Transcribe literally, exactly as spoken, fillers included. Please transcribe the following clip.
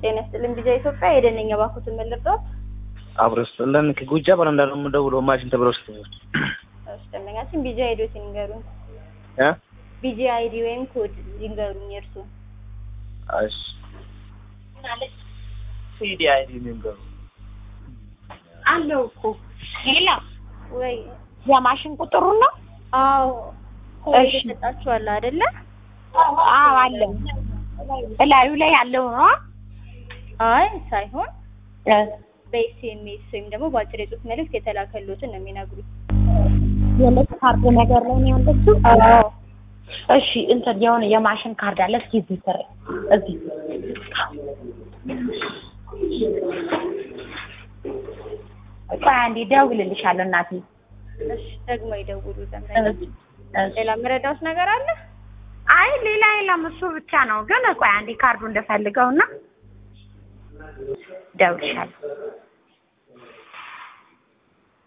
ጤና ይስጥልኝ ቢጃ ኢትዮጵያ የደነኛ ባኩትን መልርዳት አብረስለን ከጉጃ ባላንዳ ነው የምደውለው ማሽን ተብሮስት እሺ ደንበኛችን ቢጃ አይዲ ሲንገሩን እ ቢጃ አይዲ ወይም ኮድ ይንገሩኝ እርሱ እሺ ማለት ሲዲ አይዲ ንገሩ አለው እኮ ሄላ ወይ የማሽን ቁጥሩ ነው አዎ እሺ ተጣጣችኋል አይደለ አዎ አለ እላዩ ላይ ያለው ነው አይ ሳይሆን እ በኤስኤምኤስ ወይም ደግሞ በአጭር የጽሁፍ መልእክት የተላከሉትን ነው የሚነግሩት የለት ካርድ ነገር ላይ ነው ያለችው አዎ እሺ እንትን የሆነ የማሽን ካርድ አለ እስኪ እዚህ ስር እዚህ አንዴ ደውልልሻለሁ እናቴ እሺ ደግሞ ይደውሉ ዘንድ ሌላ መረዳት ነገር አለ አይ ሌላ የለም እሱ ብቻ ነው ግን ቆይ አንዴ ካርዱ እንደፈልገውና ደውልሻለሁ